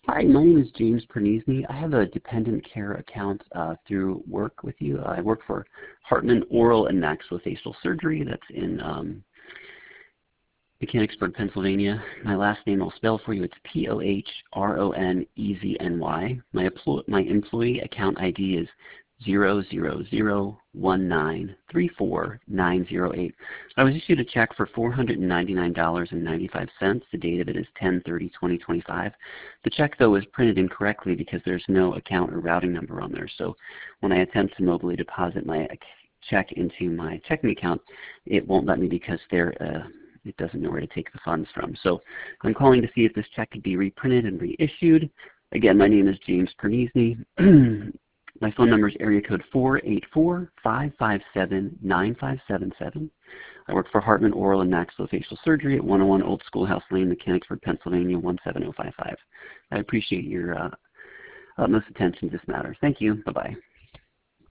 Hi, my name is James Perniesny. I have a dependent care account through work with you. I work for Hartman Oral and Maxillofacial Surgery. That's in Mechanicsburg, Pennsylvania. My last name I'll spell for you. It's P-O-H-R-O-N-E-Z-N-Y. My employee account ID is 00019349008. I was issued a check for $499.95. The date of it is 10/30/2025. The check, though, is printed incorrectly because there's no account or routing number on there. So when I attempt to mobily deposit my check into my checking account, it won't let me because it doesn't know where to take the funds from. So I'm calling to see if this check could be reprinted and reissued. Again, my name is James Perniesny. My phone number is area code 484-557-9577. I work for Hartman Oral and Maxillofacial Surgery at 101 Old Schoolhouse Lane, Mechanicsburg, Pennsylvania, 17055. I appreciate your utmost attention to this matter. Thank you. Bye-bye.